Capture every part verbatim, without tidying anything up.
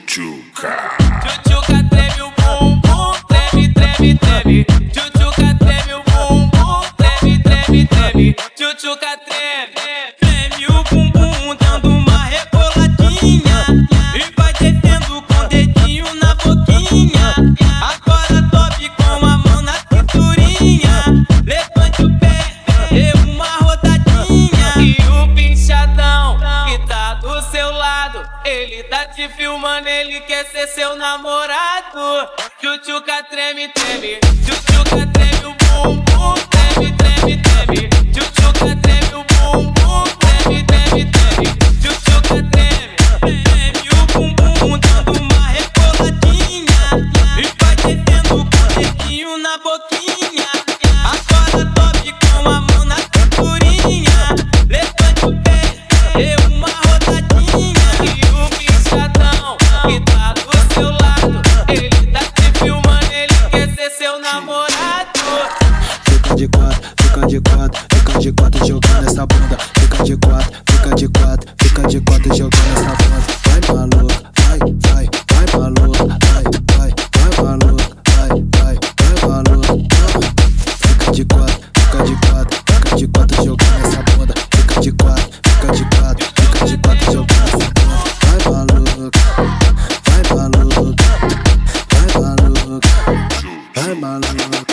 Tchutchuca. Tchutchuca treme o bumbum, treme, treme, treme. Tchutchuca treme o bumbum, treme, treme, treme. Tchutchuca treme, treme o bumbum, dando uma reboladinha e vai descendo com o dedinho na boquinha. Agora tope com a mão na cinturinha, levante o pé, dê uma rodadinha. E o pinchadão que tá do seu lado, ele tá te filmando, ele quer ser seu namorado. Tchutchuca treme, treme. Tchutchuca treme o bumbum, treme, treme, treme. Tchutchuca treme o bumbum, treme, treme, treme. Tchutchuca treme, treme o bumbum, dando uma reboladinha e vai descendo com o dedinho na boquinha. Agora tope com a mão na cinturinha, levante o pé, dê uma rodadinha. E o pinchadão que tá do seu lado, ele tá te filmando, ele quer ser seu namorado. Fica de quatro, fica de quatro, fica de quatro jogando essa bunda. Fica de quatro, fica de quatro, fica de quatro jogando essa bunda. Vai maluca, vai, vai, vai maluca, vai, vai, vai maluca, vai, vai, vai maluca. Fica de quatro, fica de quatro, fica de quatro jogando essa bunda. Fica de quatro, fica de quatro, fica de quatro jogando essa bunda. Vai maluca, vai maluca, vai maluca, vai maluca.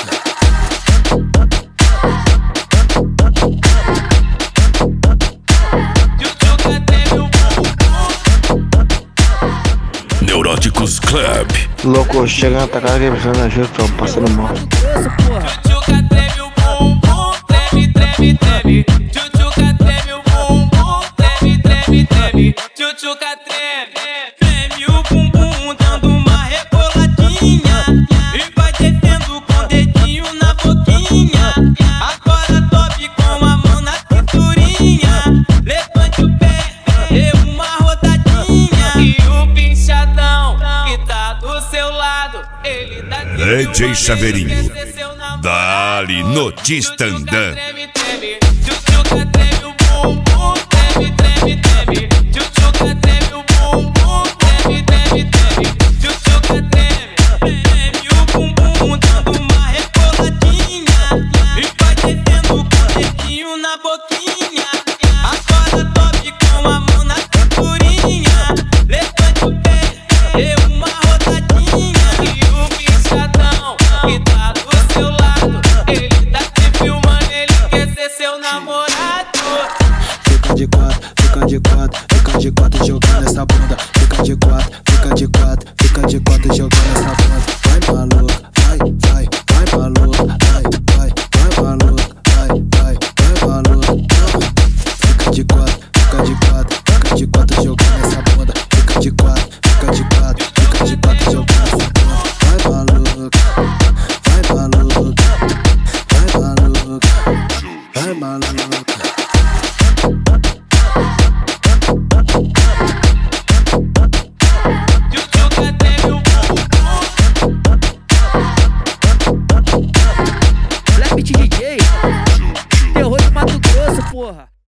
Neuróticos Club. Louco, chega na tua casa que precisa de ajuda, tô passando mal. Tchutchuca treme o bumbum, treme, treme, treme. Tchutchuca treme o bumbum, treme, treme, treme. Tchutchuca treme, treme o bumbum, dando uma reboladinha e vai descendo com o dedinho na boquinha. Agora tope com a mão na cinturinha, levante o pé, dê uma rodadinha. E o pinchadão que tá do seu lado, ele tá te D J filmando, Chaveirinho, ele quer ser seu namorado. dali no Tistandã. Treme, treme. Tchutchuca treme o bumbum, treme, treme, treme. Tchutchuca treme o bumbum, treme, treme, treme. Tchutchuca treme, treme o bumbum, dando uma reboladinha e vai descendo com o dedinho na boquinha. Agora tope com a mão na cinturinha, levante o pé, dê uma rodadinha. E o pinchadão que tá do seu lado, ele tá te filmando, ele quer ser seu namorado. Fica de quatro, fica de quatro, fica de quatro jogando essa bunda. Fica de quatro, fica de quatro, fica de quatro jogando essa bunda. Vai maluca, vai, vai, vai maluca.